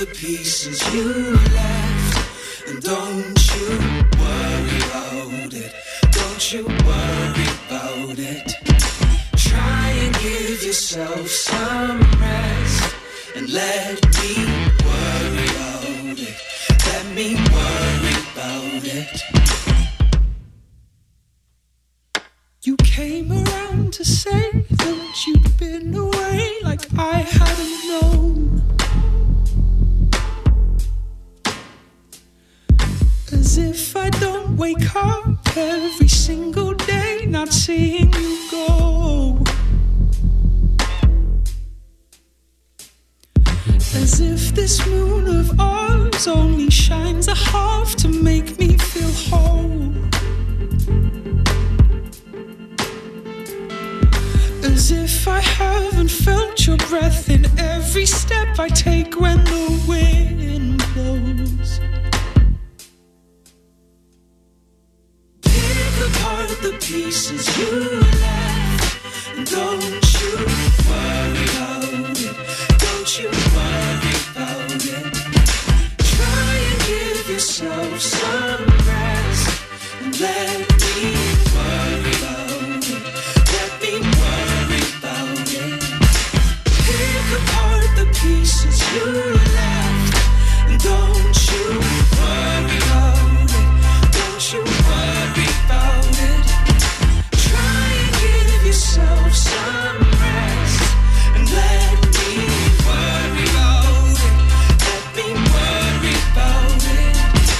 the pieces you left. And don't you worry about it. Don't you worry about it. Try and give yourself some rest. And let me worry about it. Let me worry about it. You came around to say that you'd been away like I hadn't known. As if I don't wake up every single day not seeing you go. As if this moon of ours only shines a half to make me feel whole. As if I haven't felt your breath in every step I take when the wind blows. Pick apart the pieces you left. And don't you worry about it. Don't you worry about it. Try and give yourself some rest. And let me worry about it. Let me worry about it. Pick apart the pieces you left. And don't you worry about it. Don't you worry about it. Try and give yourself some rest. And let me worry about it. Let me worry about it.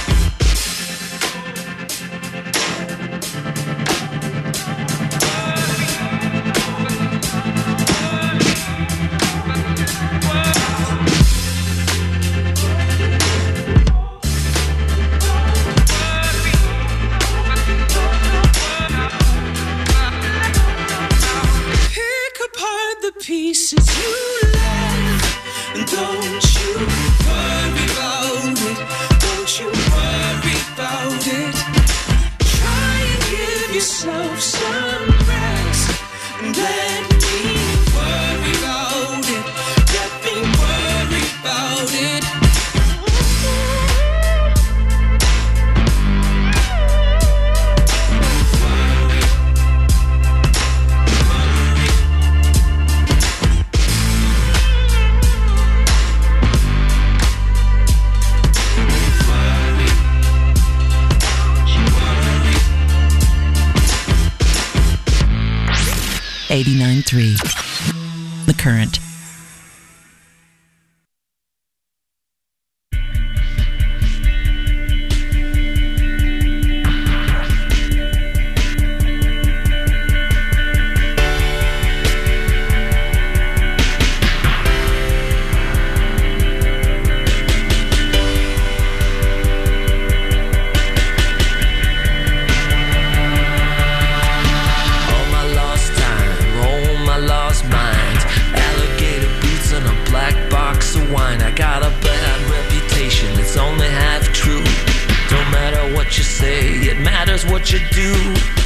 Pick apart the pieces you left. And don't you worry about it. Don't you worry about it. Try and give yourself some rest. And let me worry about it. Let me worry about it. .89.3 The Current. What you say, it matters what you do.